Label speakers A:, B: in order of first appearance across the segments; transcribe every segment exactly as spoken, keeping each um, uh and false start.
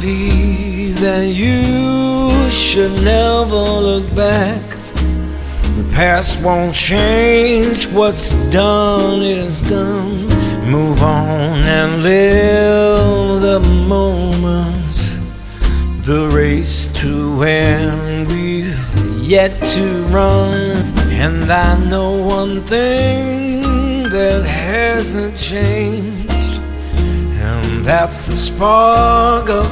A: believe that you should never look back. The past won't change, what's done is done. Move on and live the moment, the race to win we've yet to run. And I know one thing that hasn't changed, and that's the spark of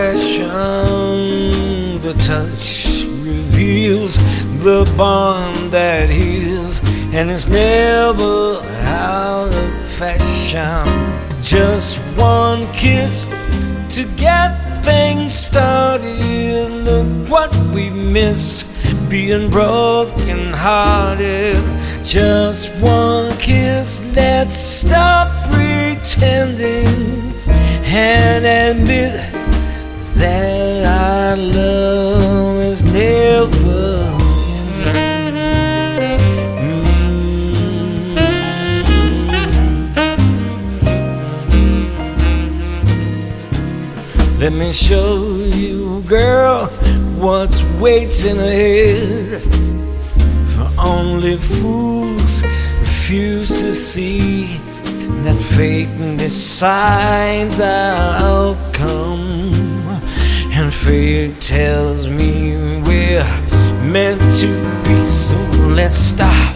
A: passion. The touch reveals the bond that heals, and it's never out of fashion. Just one kiss to get things started. Look what we missed, being broken hearted. Just one kiss, let's stop pretending and admit that our love is never Let me show you, girl, what's waiting ahead. For only fools refuse to see that fate decides our outcome. And fate tells me we're meant to be, so let's stop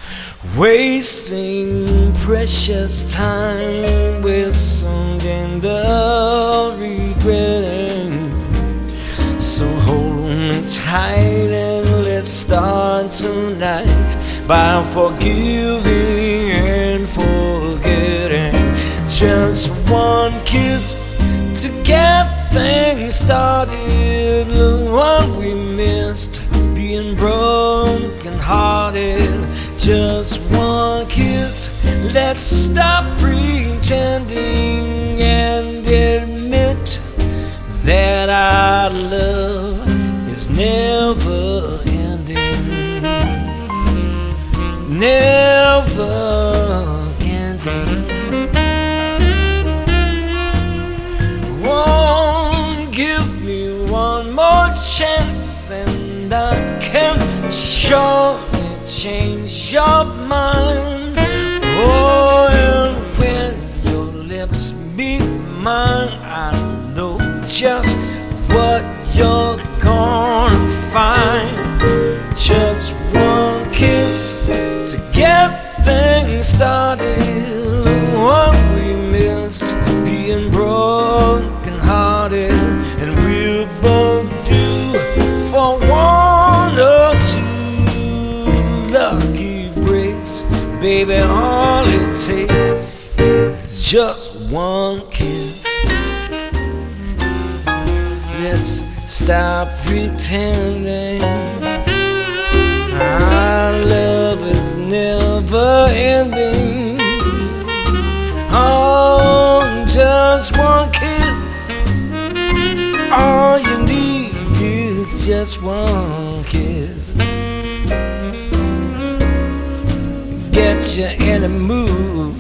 A: wasting precious time with something of regretting. So hold me tight and let's start tonight by forgiving and forgetting. Just one kiss to get things started. Look what we missed, being broken hearted. Just one kiss, let's stop pretending and admit that our love is never ending. Never ending. Won't give me one more chance and I can surely change your mind. Oh, and when your lips meet mine, I know just what you're gonna find. Just one kiss to get things started. What we missed, being broken hearted, and we'll both do for one or two lucky breaks. Baby, all it takes is just one kiss. Let's stop pretending our love is never ending. Oh, just one kiss. All you need is just one kiss. Get you in a mood.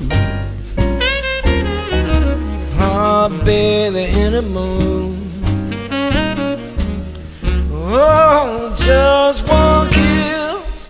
A: Oh, baby, in a mood. Oh, just one